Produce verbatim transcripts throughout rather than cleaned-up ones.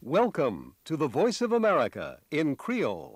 Welcome to the Voice of America in Creole.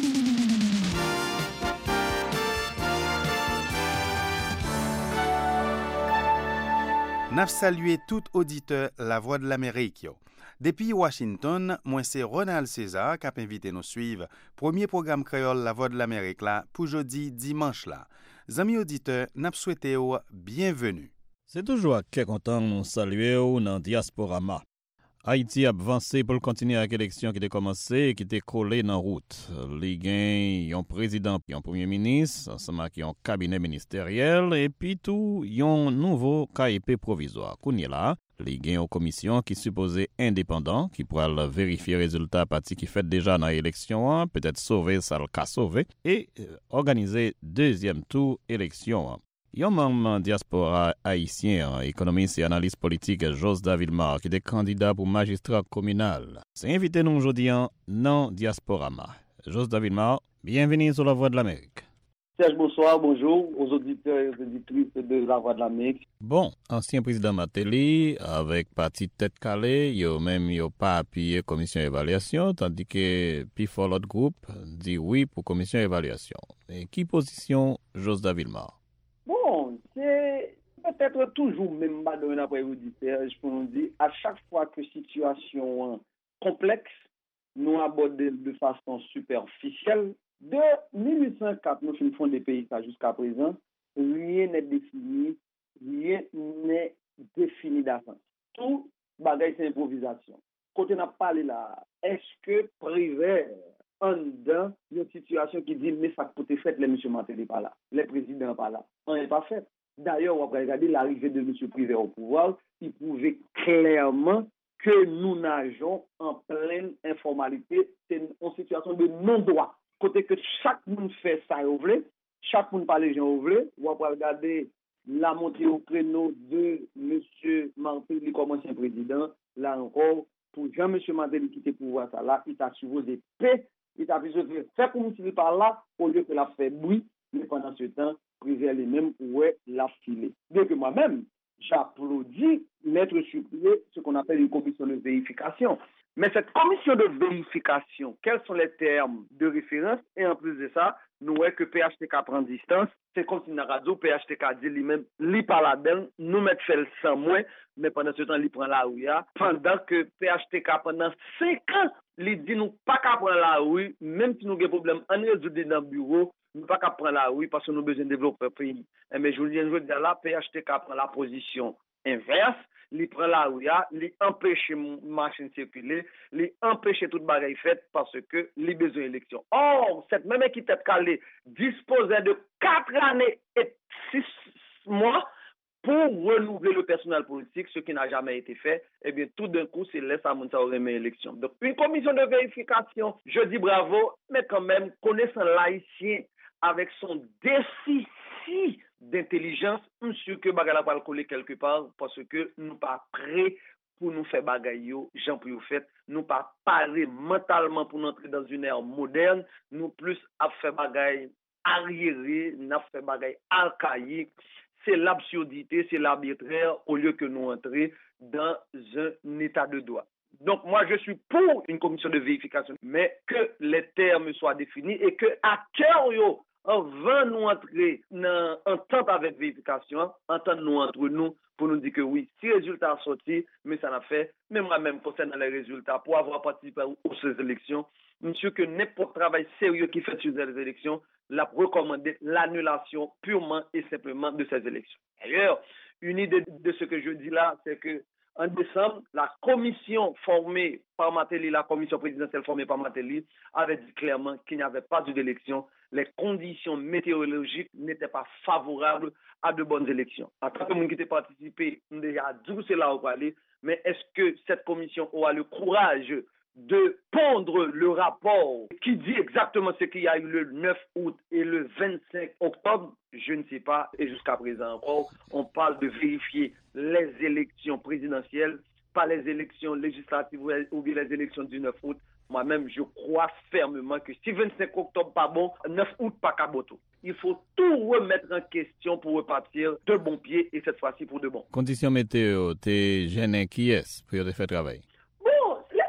N'a salué tout auditeur La Voix de l'Amérique. Yo. Depuis Washington, moi c'est Ronald César qui a invité nous suivre premier programme créole La Voix de l'Amérique là pour jeudi dimanche là. Amis auditeurs, n'a souhaité yo bienvenue. C'est toujours très content de saluer dans Diasporama. Haïti a avancé pour continuer avec l'élection qui a commencé et qui était collée dans la route. Les gains, un président, un premier ministre, ensemble avec un cabinet ministériel et puis tout, un nouveau K I P provisoire. Qu'on y est là, les gains en commission qui supposé indépendant, qui pourra vérifier les résultats parti qui fait déjà dans l'élection, peut-être sauver ça le cas sauvé, et euh, organiser deuxième tour élection. Yon membre diaspora haïtien, économiste et analyste politique Josda Villemar, qui est candidat pour magistrat communal. C'est invité nous aujourd'hui dans Diasporama. Josda Villemar, bienvenue sur La Voix de l'Amérique. Serge, bonsoir, bonjour aux auditeurs et aux auditrices de La Voix de l'Amérique. Bon, ancien président Matéli, avec parti tête calée, yo même yo pas appuyé commission évaluation, tandis que puis l'autre groupe dit oui pour commission évaluation. Et qui position Josda Villemar? Bon, c'est peut-être toujours même madame après auditeur, je peux vous dire, à chaque fois que situation complexe, nous abordons de façon superficielle. De mille huit cent quatre, nous faisons des pays jusqu'à présent, rien n'est défini, rien n'est défini d'avance. Tout bagage c'est improvisation. Quand on a parlé là, est-ce que privé en dedans une situation qui dit mais ça peut être fait les monsieur Matéli pas là, les présidents pas là, on n'est pas fait. D'ailleurs, on va regarder l'arrivée de monsieur Privé au pouvoir, il prouvait clairement que nous nageons en pleine informalité, c'est une situation de non-droit. Côté que chaque monde fait ça au voulait, chaque monde parle les gens au voulait, on va regarder la montée au créneau de monsieur Matéli comme ancien président, là encore pour Jean-Monsieur Matéli quitter pouvoir ça là, il t'a supposé paix. Il a besoin de faire comme s'il par là, au lieu que la fait bruit, mais pendant ce temps, Privé lui-même, ouais, la filée. Donc moi-même, j'applaudis l'être supplié, ce qu'on appelle une commission de vérification. Mais cette commission de vérification, quels sont les termes de référence? Et en plus de ça, nous voyons que P H T K prend distance. C'est comme si dans la radio, P H T K dit lui-même, lui par là-dedans, nous mettons fait le sang moins, mais pendant ce temps, il prend la rue. Pendant que P H T K, pendant cinq ans, il dit nous pas qu'à prendre la rue, même si nous avons des problèmes, on résout dans le bureau, nous pas qu'à prendre la rue parce que nous avons besoin de développer le pays. Mais je vous dis, je veux dire là, P H T K prend la position inverse. Li prend la rue, li empêche machine circuler, li empêche toute bagaille faite parce que li besoin d'élection. Or, cette même équipe tête calée disposait de quatre années et six mois pour renouveler le personnel politique, ce qui n'a jamais été fait. Eh bien, tout d'un coup, c'est laisse à mon ça aurait mes élections. Donc, une commission de vérification, je dis bravo, mais quand même, connaissant l'haïtien avec son déficit d'intelligence, monsieur que bagala va le coller quelque part parce que nous pas prêts pour nous faire bagaille Jean pour fait, nous pas parler mentalement pour entrer dans une ère moderne, nous plus à faire bagaille arriéré, n'a fait bagaille archaïque, c'est l'absurdité, c'est l'arbitraire au lieu que nous entrer dans un état de droit. Donc, moi, je suis pour une commission de vérification, mais que les termes soient définis et que à cœur, yo, avant nous entrer en entente avec vérification, entendre nous entre nous pour nous dire que oui, si les résultats sont sortis, mais ça n'a fait, mais moi-même concernant les résultats, pour avoir participé aux ces élections, monsieur, que n'importe travail sérieux qui fait sur les élections, l'a recommandé l'annulation purement et simplement de ces élections. D'ailleurs, une idée de ce que je dis là, c'est que en décembre, la commission formée par Matéli, la commission présidentielle formée par Matéli, avait dit clairement qu'il n'y avait pas eu d'élection. Les conditions météorologiques n'étaient pas favorables à de bonnes élections. En tant que monde qui était participé, on déjà dit c'est là où aller, mais est-ce que cette commission aura le courage de pondre le rapport qui dit exactement ce qu'il y a eu le neuf août et le vingt-cinq octobre? Je ne sais pas. Et jusqu'à présent encore, on parle de vérifier les élections présidentielles, pas les élections législatives ou bien les élections du neuf août. Moi-même, je crois fermement que si vingt-cinq octobre pas bon, neuf août pas caboto. Il faut tout remettre en question pour repartir de bon pied et cette fois-ci pour de bon. Conditions météo, t'es gêné qui est pour faire travail? Bon, les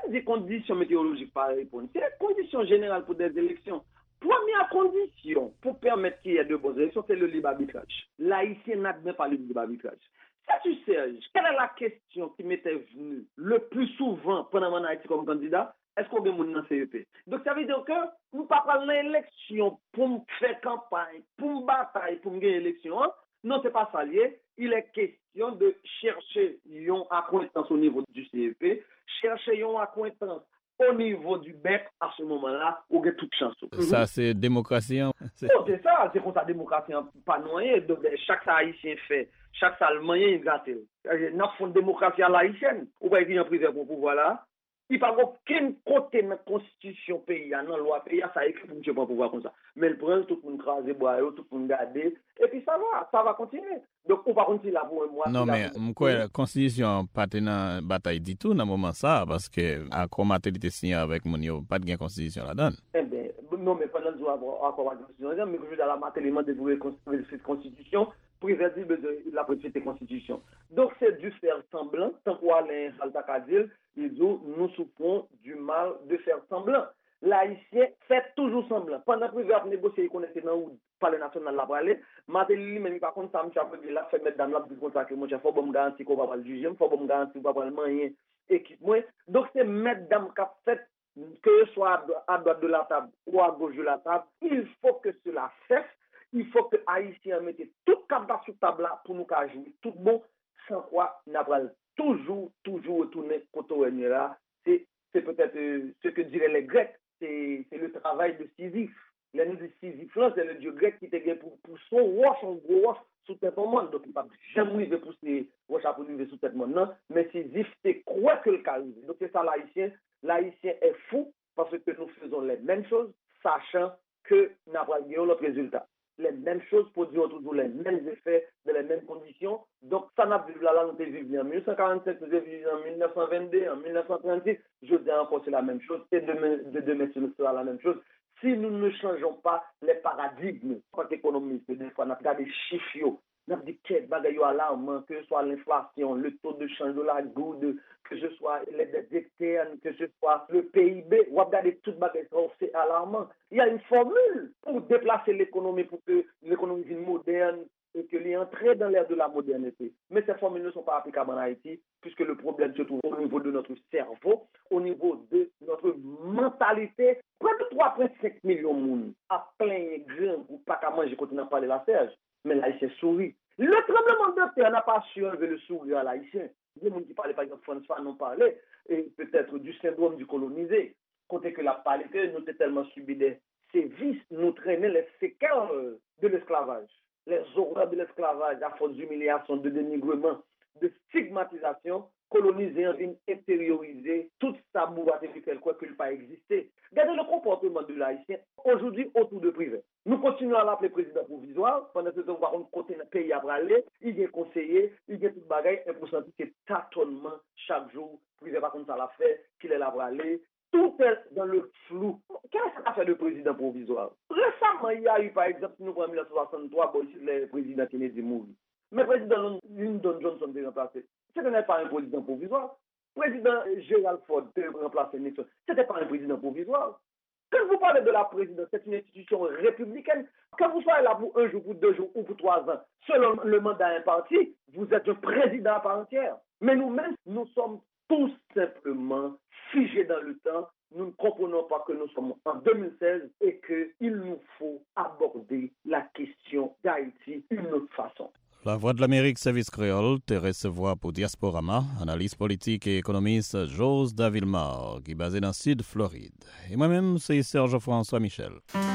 des conditions météorologiques par répondre. C'est la condition générale pour des élections. Première condition pour permettre qu'il y ait de bonnes élections, c'est le libre arbitrage. L'haïtien n'admet pas le libre arbitrage. Ça, tu Serge, quelle est la question qui m'était venue le plus souvent pendant mon Haïti comme candidat? Est-ce qu'on veut mon C E P? Donc, ça veut dire que nous ne parlons pas de l'élection pour me faire campagne, pour me batailler, pour me gagner l'élection. Hein? Non, ce n'est pas ça lié. Il est question de chercher une accointance au niveau du C E P, chercher une accointance au niveau du B E C à ce moment-là, où il y a toute chance. Ça, c'est démocratie. Hein? C'est... Oh, c'est ça, c'est comme ça, démocratie, hein, pas noyé. Donc, chaque haïtien fait, chaque Allemand, il gâte. Nous avons une démocratie à l'haïtienne. Ou pas, il y a un privé pour pouvoir là. Il n'y a pas aucun côté de la constitution pays, dans la loi pays, ça écrit pour ne pas pouvoir comme ça. Mais le prince, tout le monde crase, tout le monde garder, et puis ça va, ça va continuer. Donc, on va continuer là pour moi. Non, mais pourquoi la constitution pas dans bataille du tout dans le moment ça, parce que à comment elle était signée avec mon yo, pas de constitution là-dedans. Eh bien, non, mais pendant que je encore la constitution, mais que je suis dans la matière de développer cette constitution, préserver la petite constitution. Donc, c'est du faire semblant, tant qu'on a l'Alta Kadil, ils disent, nous souffrons du mal de faire semblant. L'haïtien fait toujours semblant. Pendant que vous avez négocié, vous connaissez dans le palais national la parler, Matéli, même par contre, ça me fait là, fait mettre dans la plus consacrée, moi, il faut me garantir qu'on va pas le juger, il faut me garantir qu'on va pas le manier, équipe moi. Donc, c'est mettre dame qui a fait, que ce soit à droite de la table ou à gauche de la table, il faut que cela cesse. Il faut que les Haïtiens mettent tout cap sur table là pour nous jouer tout bon, sans quoi nous allons toujours, toujours retourner contre là. C'est, c'est peut-être euh, ce que diraient les Grecs, c'est, c'est le travail de Sisyphe. Les nous de Sisyphe, c'est le dieu grec qui était pour, pour son roche, son gros roche sous tête au monde. Donc il ne peut pas jamais arriver pour ces roches à arriver sous tête monde, non. Mais Sisyphe, c'est quoi que le cas arrive. Donc c'est ça l'Haïtien. L'Haïtien est fou parce que nous faisons les mêmes choses, sachant que nous avons l'autre résultat. Les mêmes choses produisent toujours les mêmes effets, dans les mêmes conditions. Donc, ça n'a vu là, là, nous avons vécu en mille neuf cent quarante-sept, nous avons vécu en mille neuf cent vingt-deux, en mille neuf cent trente-six. Je dis encore, c'est la même chose. Et demain, de demain, ce sera la même chose. Si nous ne changeons pas les paradigmes, en tant qu'économiste, des fois, on a regardé des chiffres, on a dit quel bagage alarmant, que ce soit l'inflation, le taux de change de la goutte, que ce soit les dettes externes, que ce soit le P I B, on a regardé tout bagage, c'est alarmant. Il y a une formule pour déplacer l'économie, pour que l'économie devienne moderne et qu'elle est entrée dans l'ère de la modernité. Mais ces formules ne sont pas applicables en Haïti, puisque le problème se trouve au niveau de notre cerveau, au niveau de notre mentalité. Près de trois virgule cinq millions de monde à plein grain pour pas qu'à manger quand on a parlé de la Serge. Mais l'Haïtien sourit. Le tremblement de terre n'a pas su enlever le sourire à l'Haïtien. Il y a des gens qui parlaient, par exemple, François n'ont parlé, et peut-être du syndrome du colonisé. Côté que la parlé que nous avons tellement subi des sévices, nous traînaient les séquelles de l'esclavage. Les horreurs de l'esclavage, à force d'humiliation, de dénigrement, de stigmatisation, colonisé en ligne, intérioriser toute sa bourrade et faire quoi qu'il pas exister. Regardez le comportement de l'Haïtien aujourd'hui autour de privé. Nous continuons à l'appeler président provisoire. Pendant ce temps, on va côté le pays à aller. Il y a conseiller, il y a tout bagaille. Et pour sentir que tâtonnement chaque jour, privé va comme ça l'a fait, qu'il est là pour aller. Tout est dans le flou. Qu'est-ce que ça fait de président provisoire? Récemment, il y a eu, par exemple, nous prenons mille neuf cent soixante-trois, bon, le président Kennedy mourit. Mais le président Lyndon Johnson est remplacé. Ce n'est pas un président provisoire. Le président Gerald Ford est remplacé Nixon. Ce n'était pas un président provisoire. Quand vous parlez de la présidence, c'est une institution républicaine. Quand vous soyez là pour un jour, pour deux jours ou pour trois ans, selon le mandat imparti, vous êtes un président à part entière. Mais nous-mêmes, nous sommes tout simplement figés dans le temps. Nous ne comprenons pas que nous sommes en deux mille seize et qu'il nous faut aborder la question d'Haïti d'une autre façon. La Voix de l'Amérique, service créole, te recevoir pour Diasporama, analyse politique et économiste Jose Davilmar, qui est basé dans le sud Floride. Et moi-même, c'est Serge François Michel.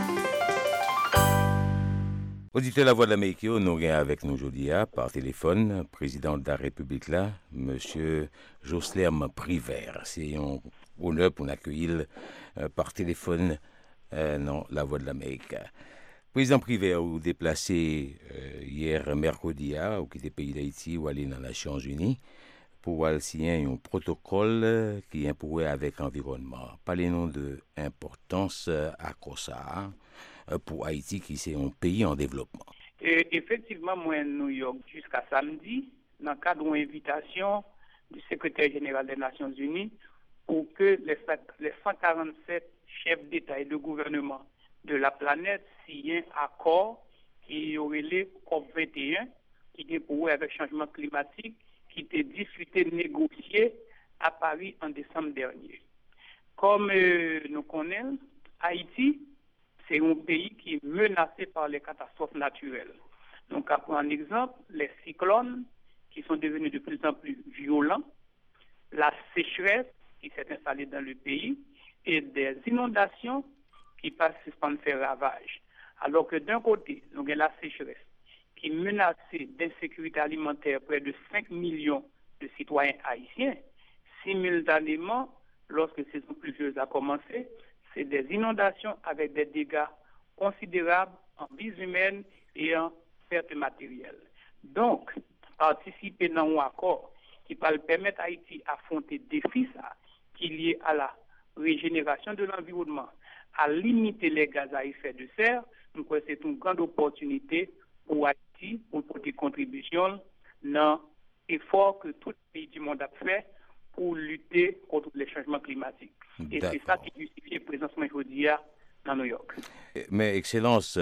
Auditeur de la Voix de l'Amérique, nous avons avec nous aujourd'hui par téléphone, président de la République là, M. Joslerme Privert. C'est un honneur pour l'accueillir euh, par téléphone euh, dans la Voix de l'Amérique. Président Privert, vous déplacé euh, hier mercredi à au quitter le pays d'Haïti ou aller dans les Nations Unies pour signer un protocole qui est pour avec l'environnement. Parlez-nous de l'importance à quoi ça pour Haïti qui c'est un pays en développement. Et effectivement, moi, à New York, jusqu'à samedi, dans le cadre d'une invitation du secrétaire général des Nations Unies pour que les, les cent quarante-sept chefs d'État et de gouvernement de la planète signent un accord qui aurait les COP vingt et un, qui est pour avec le changement climatique, qui était discuté, négocié à Paris en décembre dernier. Comme euh, nous connaissons, Haïti, c'est un pays qui est menacé par les catastrophes naturelles. Donc, à prendre un exemple, les cyclones qui sont devenus de plus en plus violents, la sécheresse qui s'est installée dans le pays et des inondations qui passent par faire ravage. Alors que d'un côté, nous avons la sécheresse qui menace d'insécurité alimentaire près de cinq millions de citoyens haïtiens. Simultanément, lorsque la saison pluvieuse a commencé, c'est des inondations avec des dégâts considérables en vies humaines et en pertes matérielles. Donc, participer dans un accord qui va permettre à Haïti d'affronter des défis qui sont liés à la régénération de l'environnement, à limiter les gaz à effet de serre, donc c'est une grande opportunité pour Haïti pour porter contribution dans l'effort que tout les pays du monde a fait pour lutter contre les changements climatiques. Et c'est ça qui justifie la présence aujourd'hui dans New York. Mais, Excellence,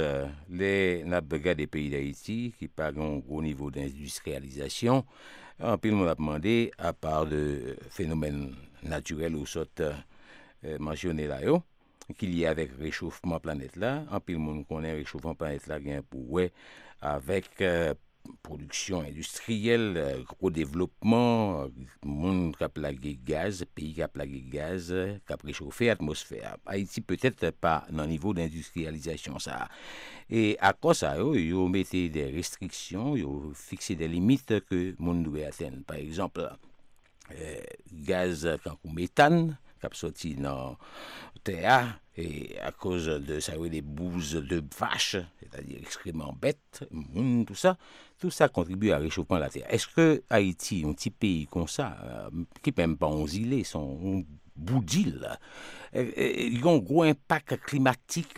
les nappes des pays d'Haïti qui parlent un gros niveau d'industrialisation, en plus, on a demandé, à part de phénomènes naturels ou soit euh, mentionnés là, qu'il y a avec le réchauffement planète là, en plus, on connaît le réchauffement planète là, pour ouais, avec euh, production industrielle, euh, gros développement, monde qui a plagué gaz, pays qui a plagué gaz, qui a réchauffé l'atmosphère. Haïti peut-être pas dans le niveau d'industrialisation ça. Et à cause de ça, ils ont mis des restrictions, ils ont fixé des limites que le monde doit atteindre. Par exemple, euh, gaz comme méthane, qui a sorti dans la terre, et à cause de ça, des bouses de vaches, c'est-à-dire excréments bêtes, tout ça, tout ça contribue à réchauffement de la terre. Est-ce que Haïti, un petit pays comme ça, euh, qui ne peut même pas en îles, sont un bout d'île, euh, ils ont un gros impact climatique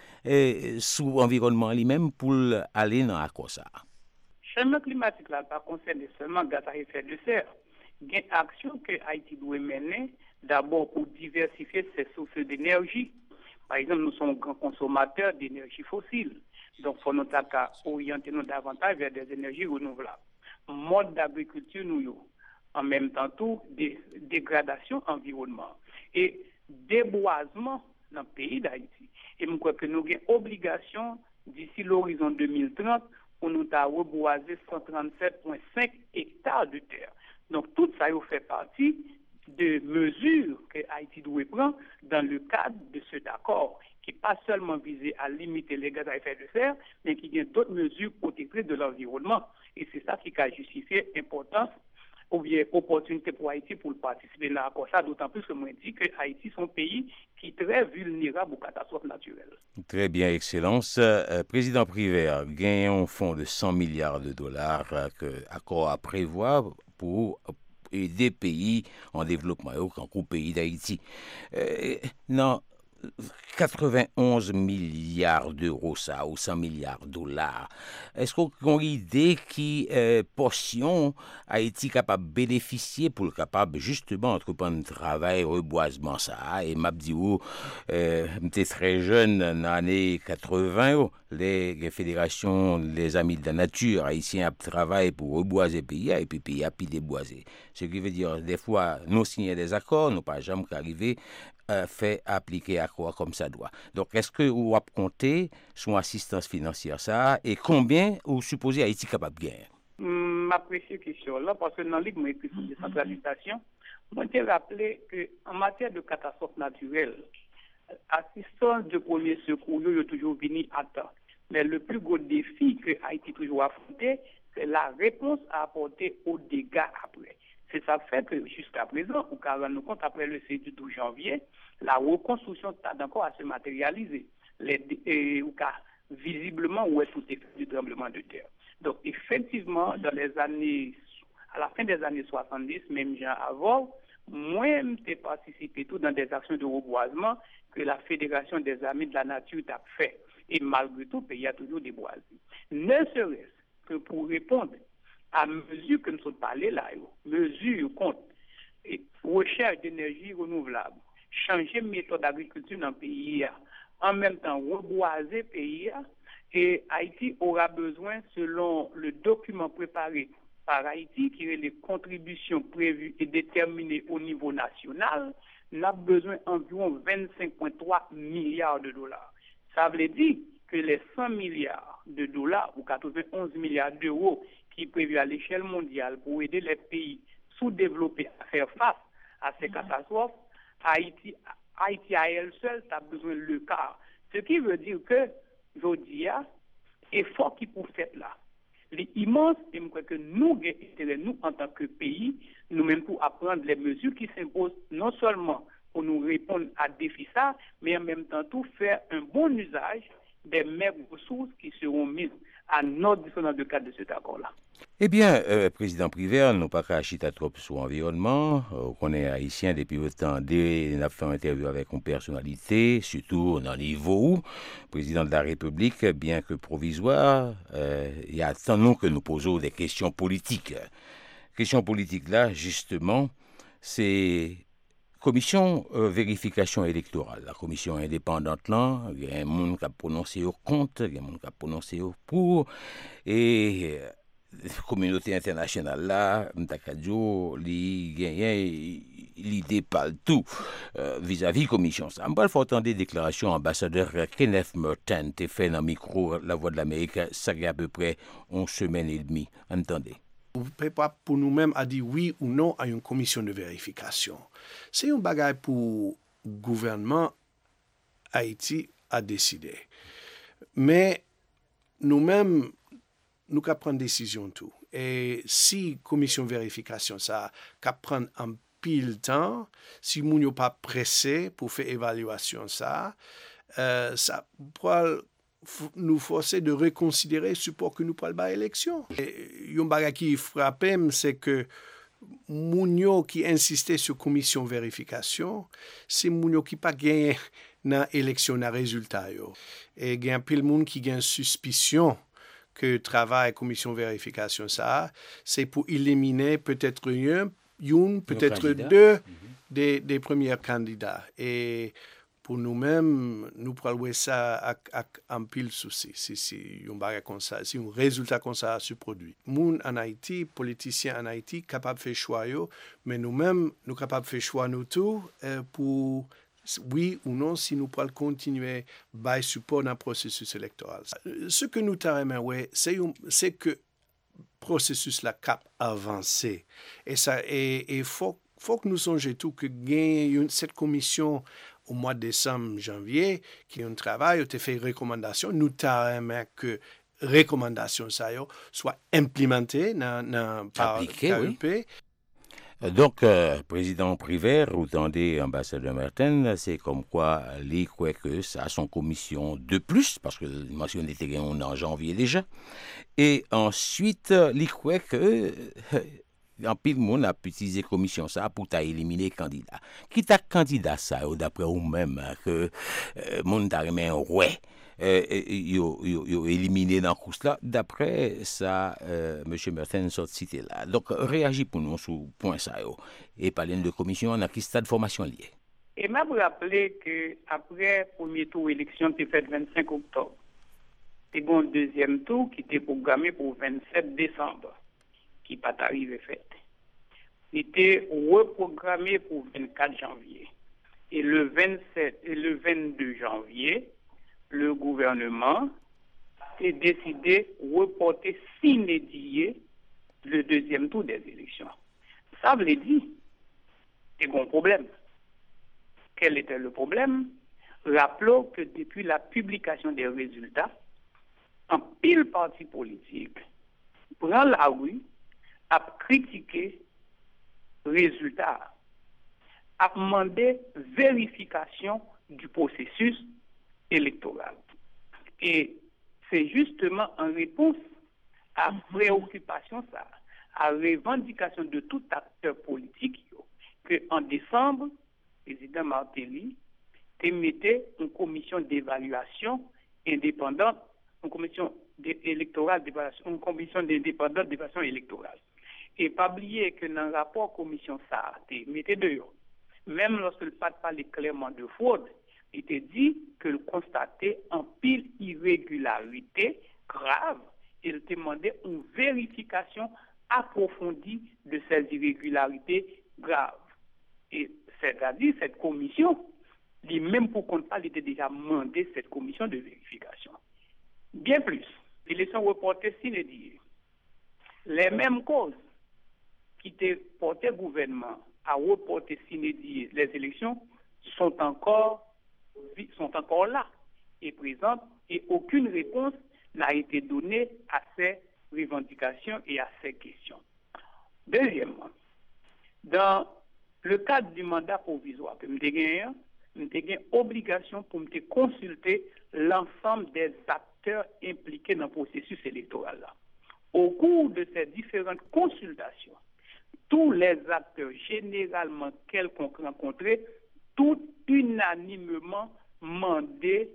euh, sur l'environnement lui-même pour aller dans la cause. Le changement climatique là, pas concerne seulement gaz à effet de serre. Il y a une action que Haïti doit mener d'abord pour diversifier ses sources d'énergie. Par exemple, nous sommes grands consommateurs d'énergie fossile. Donc, il faut nous orienter nous davantage vers des énergies renouvelables. Mode d'agriculture, nous, en même temps, tout, des dégradation environnement et déboisement dans le pays d'Haïti. Et je crois que nous avons une obligation d'ici l'horizon deux mille trente pour nous reboiser cent trente-sept virgule cinq hectares de terre. Donc, tout ça fait partie de mesures que Haïti doit prendre dans le cadre de ce accord, qui n'est pas seulement visé à limiter les gaz à effet de serre, mais qui vient d'autres mesures protectrices de l'environnement. Et c'est ça qui a justifié l'importance ou bien opportunité pour Haïti pour participer à l'accord. Ça, d'autant plus que moi dis que Haïti est un pays qui est très vulnérable aux catastrophes naturelles. Très bien, Excellence. Euh, Président Privert, gagne un fonds de cent milliards de dollars euh, que l'accord a prévoir pour aider pays en développement, au pays d'Haïti. Euh, non, quatre-vingt-onze milliards d'euros, ça, ou cent milliards de dollars. Est-ce qu'on a une idée qui euh, portion Haïti capable de bénéficier pour le capable justement entreprendre un travail, reboisement ça? Et m'a dit, euh, j'étais très jeune dans les années quatre-vingts, les, les fédérations, les amis de la nature haïtiens travaillent pour reboiser le pays et puis le pays a pu déboiser. Ce qui veut dire, des fois, nous signons des accords, nous pas jamais arriver Euh, fait appliquer à quoi comme ça doit. Donc, est-ce que vous avez compté son assistance financière ça et combien vous supposez Haïti capable de gagner? M'apprécie cette question-là parce que dans le livre, moi, écrit sur la décentralisation, moi, j'ai rappelé qu'en matière de catastrophes naturelles, assistance de premier secours, il y a toujours venu à temps. Mais le plus gros défi que Haïti toujours affronté, c'est la réponse à apporter aux dégâts après. C'est ça fait que jusqu'à présent, au cas nous compte après le seize du douze janvier, la reconstruction tarde encore à se matérialiser. Les, et, au cas, visiblement, où est tout effet du tremblement de terre. Donc, effectivement, dans les années, à la fin des années soixante-dix, même genre avant, moi, j'ai participé tout dans des actions de reboisement que la Fédération des Amis de la Nature a fait. Et malgré tout, il y a toujours des boisés. Ne serait-ce que pour répondre à mesure que nous sommes parlé là, mesure contre recherche d'énergie renouvelable, changer méthode d'agriculture dans le pays, en même temps reboiser le pays, et Haïti aura besoin, selon le document préparé par Haïti, qui est les contributions prévues et déterminées au niveau national, n'a besoin d'environ vingt-cinq virgule trois milliards de dollars. Ça veut dire que les cent milliards de dollars ou quatre-vingt-onze milliards d'euros qui est prévu à l'échelle mondiale pour aider les pays sous-développés à faire face à ces catastrophes, Haïti, Haïti à elle seule a besoin de le quart. Ce qui veut dire que, je dis, l'effort qui pour faire là, les immenses, et je crois que nous, nous, en tant que pays, nous-mêmes pour apprendre les mesures qui s'imposent, non seulement pour nous répondre à défi ça, mais en même temps tout faire un bon usage des mêmes ressources qui seront mises à notre disposition dans le cadre de cet accord-là. Eh bien, euh, Président Privert, nous pas qu'à chiter trop sur l'environnement. Euh, on est haïtien depuis le temps. Dès qu'on a fait une interview avec une personnalité, surtout dans le niveau où, président de la République, bien que provisoire, euh, il y a tant nous que nous posons des questions politiques. Questions politiques là, justement, c'est commission euh, vérification électorale, la commission indépendante là, il y a un monde qui a prononcé au contre, il y a un monde qui a prononcé au pour, et la communauté internationale là, m'takadjo, li gagne l'idée pas tout euh, vis-à-vis de la commission ça. Je faut entendre des déclarations ambassadeur Kenneth Merton t'es fait dans le micro La Voix de l'Amérique, ça y a à peu près une semaine et demie. Entendez. On ne peut pas pour nous-mêmes à dire oui ou non à une commission de vérification. C'est un bagage pour le gouvernement Haïti à décider. Mais nous-mêmes, nous devons prendre une décision tout. Et si commission de vérification, ça va prendre un pile temps, si nous ne sommes pas pressés pour faire évaluation, ça, euh, ça pourra nous forcer de reconsidérer le support que nous prenons à l'élection. Et un bagage qui frappe, c'est que Mounio qui insistait sur commission de vérification, c'est Mounio qui pas gagné dans l'élection, dans le résultat. Et il y a un peu de monde qui a une suspicion que le travail commission de vérification, ça, c'est pour éliminer peut-être un, une, peut-être deux mm-hmm. des, des premiers candidats. Et pour nous-mêmes, nous prenons ça avec un pile souci. Si, si, si un résultat comme ça se produit. Moun en Haïti, politiciens en Haïti, capables de faire choix, mais nous-mêmes, nous sommes capables de faire choix nous tous euh, pour, oui ou non, si nous pouvons continuer à support dans le processus électoral. Ce que nous t'aimons, ouais, c'est, c'est que le processus la cap avancé. Et ça, et, et faut, faut que nous songions tout que gagne cette commission au mois de décembre, janvier, qui est un travail, qui a fait recommandation. Nous t'aimons que recommandation ça soit implémentée dans, dans, par Appliqué, K E P. Oui. Donc, euh, président Privert, ou tendez ambassadeur Merton, c'est comme quoi les croit que ça a son commission de plus, parce que la mention était en janvier déjà. Et ensuite, les croit que en pile monde a utilisé commission ça pour ta éliminer candidat. Qui t'a candidat ça d'après vous-même que euh, monde t'a remis un ouais. Euh, yo, yo, yo éliminé dans course là d'après ça euh, monsieur Merton sort cité là donc réagit pour nous sur point ça yo et parler de commission on a qui stade formation lié et m'a rappeler que après premier tour élection qui fait vingt-cinq octobre et bon deuxième tour qui était programmé pour vingt-sept décembre qui pas arrivé fait il était reprogrammé pour vingt-quatre janvier et le vingt-sept et le vingt-deux janvier le gouvernement a décidé de reporter sine die le deuxième tour des élections. Ça veut dire, c'est un problème. Quel était le problème? Rappelons que depuis la publication des résultats, un pile parti politique prend la rue, a critiqué les résultats, a demandé vérification du processus électoral. Et c'est justement en réponse à préoccupation, ça, à revendication de tout acteur politique, que en décembre, le président Martelly émettait une commission d'évaluation indépendante, une commission électorale d'évaluation, une commission indépendante d'évaluation électorale. Et pas oublier que dans le rapport commission ça, mettez dehors. Même lorsque le pas parler clairement de fraude, il était dit que le constatait en pile irrégularité grave. Il demandait une vérification approfondie de ces irrégularités graves. Et c'est-à-dire cette commission, lui-même pour compte pas, il était déjà demandé cette commission de vérification. Bien plus, l'élection reportée sine die. Les mêmes causes qui étaient portées au gouvernement à reporter sine die les élections sont encore, sont encore là et présentes et aucune réponse n'a été donnée à ces revendications et à ces questions. Deuxièmement, dans le cadre du mandat provisoire que nous avons, nous avons obligation pour me consulter l'ensemble des acteurs impliqués dans le processus électoral. Au cours de ces différentes consultations, tous les acteurs généralement quelconque rencontrés, tout unanimement mandé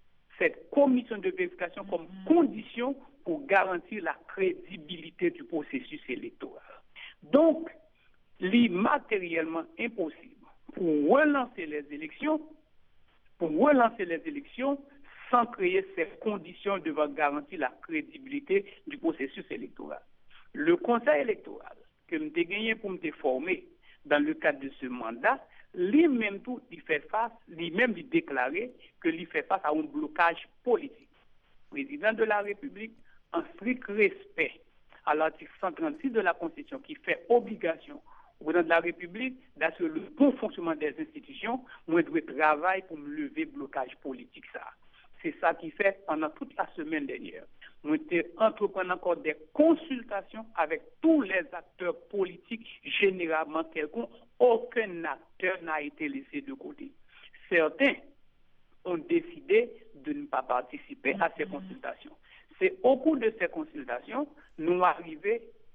cette commission de vérification comme condition pour garantir la crédibilité du processus électoral. Donc, il est matériellement impossible pour relancer les élections, pour relancer les élections sans créer ces conditions devant garantir la crédibilité du processus électoral. Le Conseil électoral que nous avons gagné pour nous former dans le cadre de ce mandat, lui-même tout, il fait face, lui-même il déclarait que il fait face à un blocage politique. Le président de la République, en strict respect à l'article cent trente-six de la Constitution qui fait obligation au président de la République d'assurer le bon fonctionnement des institutions, moi je dois travailler pour me lever le blocage politique ça. C'est ça qui fait pendant toute la semaine dernière. Nous entreprenons encore des consultations avec tous les acteurs politiques, généralement quelconques. Aucun acteur n'a été laissé de côté. Certains ont décidé de ne pas participer à ces consultations. C'est au cours de ces consultations, nous arrivons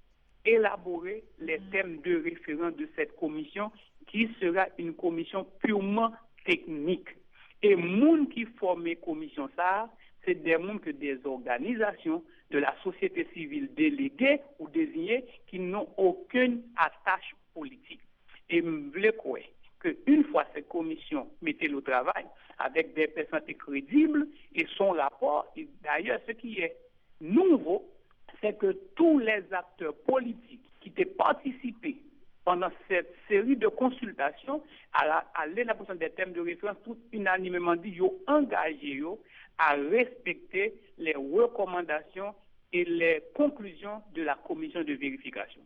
à élaborer les thèmes de référence de cette commission qui sera une commission purement technique. Et les gens qui forment la commission, ça, c'est des gens que des organisations de la société civile déléguées ou désignées qui n'ont aucune attache politique. Et je veux croire qu'une fois cette commission mettait le travail avec des personnes crédibles et son rapport, et d'ailleurs ce qui est nouveau, c'est que tous les acteurs politiques qui étaient participés pendant cette série de consultations, à l'élaboration des thèmes de référence, tout unanimement dit, ils ont engagé à respecter les recommandations et les conclusions de la commission de vérification.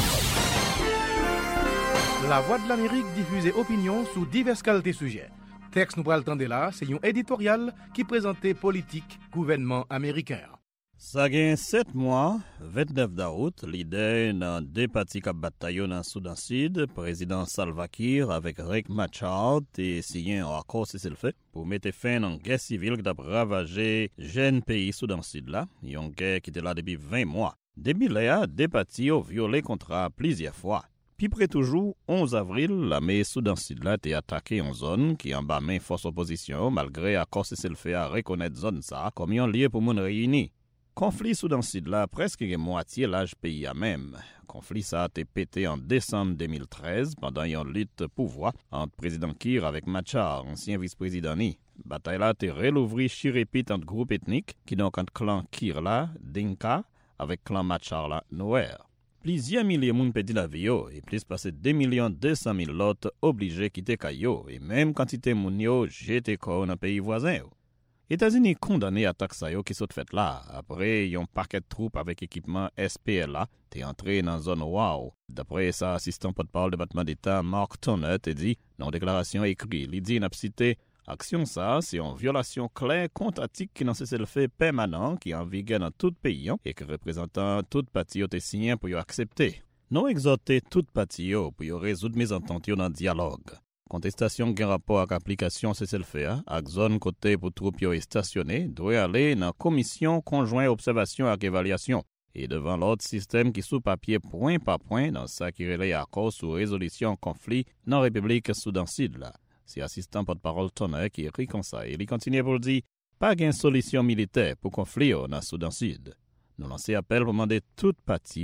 La Voix de l'Amérique diffusait opinion sur diverses qualités sujets. Texte nous pral tande là, c'est un éditorial qui présentait politique gouvernement américain. Ça gagne sept mois, vingt-neuf d'août, l'idée dans deux partis qui bataillent dans Soudan Sud, président Salva Kiir avec Riek Machar et signé un accord si c'est le fait pour mettre fin à une guerre civile qui a ravagé jeune pays Soudan Sud là, une guerre qui était là depuis vingt mois. Depuis là, deux partis ont violé le contrat plusieurs fois. Puis près toujours, onze avril, l'armée Soudan Sud là a attaqué une zone qui en bas main force opposition malgré accord si c'est le fait à reconnaître zone ça comme un lieu pour moun réunir. Conflit Soudan Sud là presque moitié l'âge pays à même. Conflit ça a été pété en décembre deux mille treize pendant une lutte pouvoir entre président Kiir avec Machar, ancien vice-président ni. Bataille là a été réouvrie chirépite entre groupes ethniques qui donc entre clan Kiir là, Dinka avec clan Machar là, Noer. Plusieurs milliers de monde perdit la vie et plus passé deux millions deux cent mille autres obligés quitter Kayo et même quantité moun yo jeté corps dans pays voisin. États-Unis condamné attaque ça yo qui sont fait là après yon paquet de troupes avec équipement S P L A t'est entré dans zone wow. D'après ça assistant porte-parole du département d'État Mark Toner te dit dans déclaration écrite, il dit n'a cité action ça c'est une violation claire contre article qui n'en cesse le fait permanent qui est en vigueur dans tout pays et que représentant toute partie ont signé pour y accepter. Non exhorter toute partie pour y résoudre mésentente dans dialogue. Contestation qui a rapport avec l'application C C L F A, avec zone côté pour troupes stationnées, doit aller dans la commission conjointe observation et évaluation. Et devant l'autre système qui sous papier point par point dans ça qui relaie accord sur résolution conflit dans la République Soudan Sud là. C'est assistant porte-parole Toner qui écrit comme ça. Il continue pour dire pas de solution militaire pour conflit dans Soudan Sud. Nous lançons appel pour demander toute partie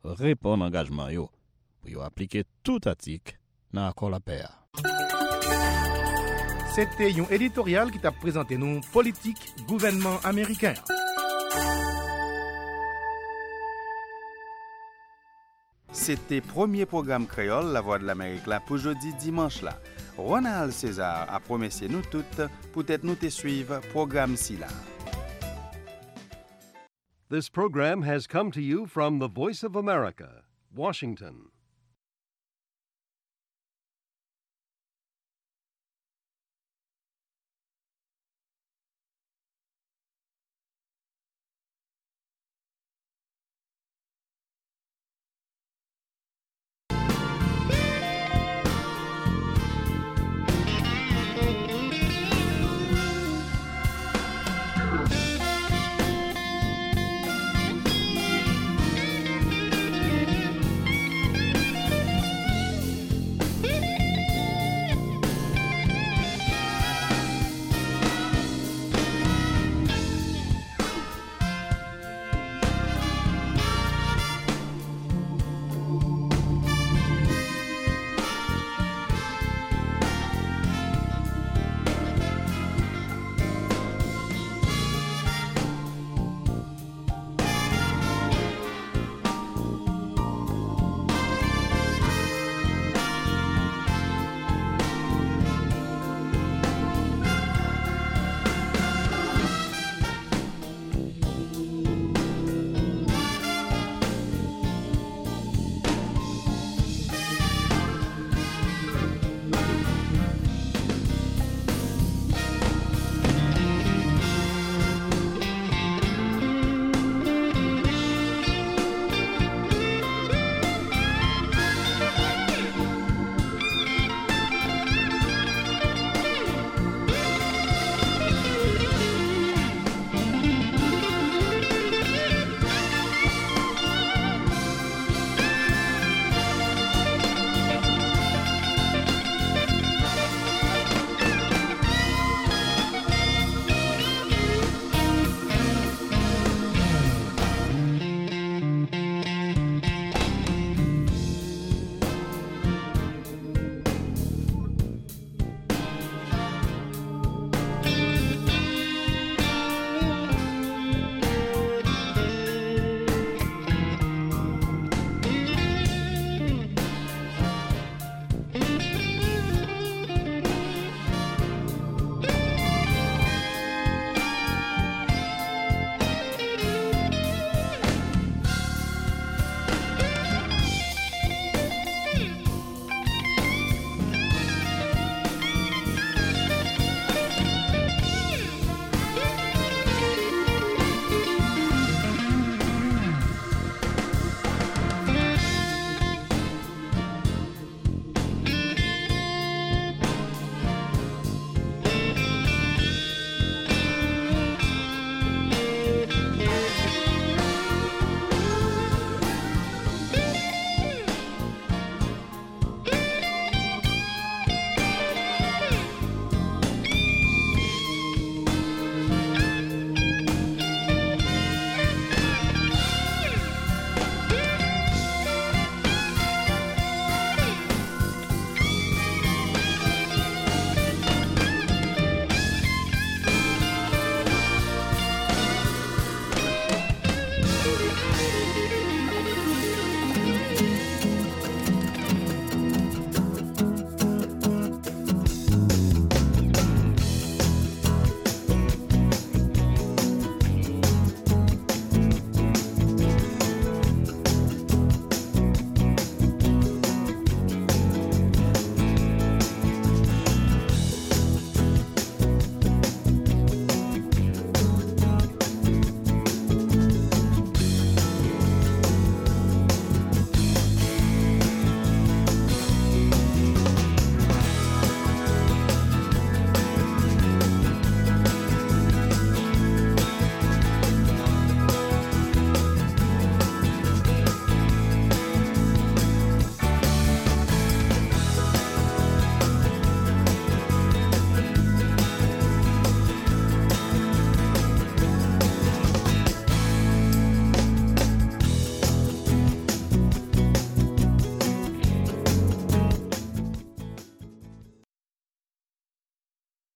répondre engagement yo pour yo appliquer tout article dans l'accord la paix. C'était un éditorial qui t'a présenté nous politique gouvernement américain. C'était premier programme créole La Voix de l'Amérique là pour jeudi dimanche là. Ronald César a promis nous toutes peut-être nous te suivre programme si là. This program has come to you from the Voice of America, Washington.